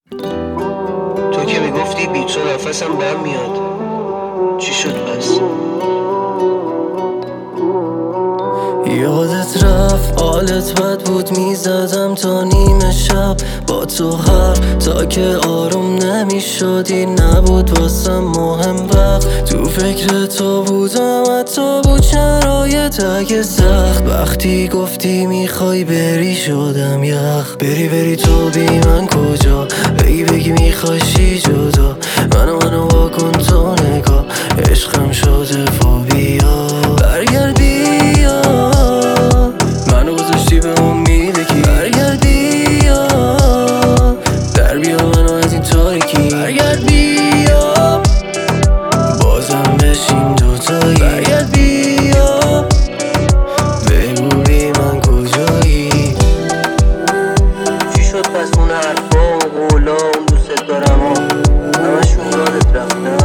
تو که میگفتی بیتو نفسم بهم میاد، چی شد پس؟ یادت رفت حالت بد بود، میزدم تا نیمه شب با تو حرف تا که آروم نمیشدی. نبود واسم مهم وقت، تو فکر تو بودم حتی بود شرایط اگه سخت. وقتی گفتی میخوای بری شدم یخ. بری تو بی من کجا؟ بگی میخوای چی جدا؟ منو واکن تو نگاه، عشقم شده فوبیا. برگرد بیا، منو گذاشتی به امیده کی. برگرد بیا، در بیا منو از این تاریکی. برگرد بیا، بازم بشیم دوتایی. برگرد بیا، بگو بی من کجایی. چی شد پس اون حرفا و قولا اون دوست دارم ها همشون یادت رفت نه؟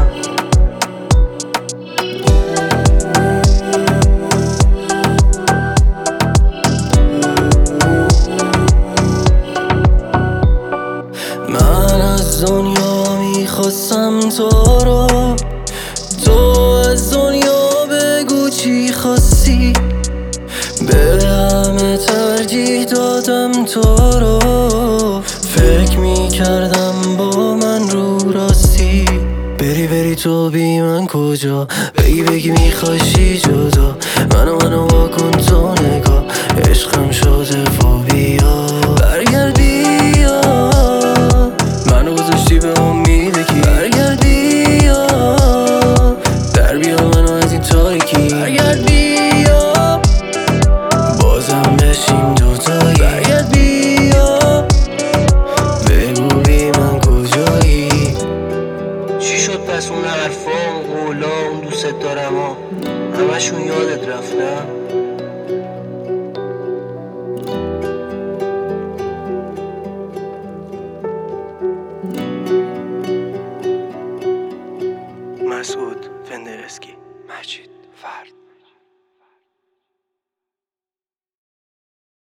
من از دنیا میخواستم تو رو، تو از دنیا بگو چی خواستی. به همه ترجیح دادم تو رو، فکر میکردم با من رو راستی. بری تو بی من کجا؟ بگی میخوای چی جدا؟ منو واکن تو نگاه، عشقم شده فوبیا. برگرد بیا، منو گذاشتی به امیده کی. برگرد بیا، در بیا منو از این تاریکی. برگرد بیا، بازم بشیم دوتایی. برگرد بیا، بگو بی من کجایی. چی شد پس اون حرفا و قولا اون دوست دارم ها همشون یادت رفت نه؟ مسعود فندرسکی، مجید فرد.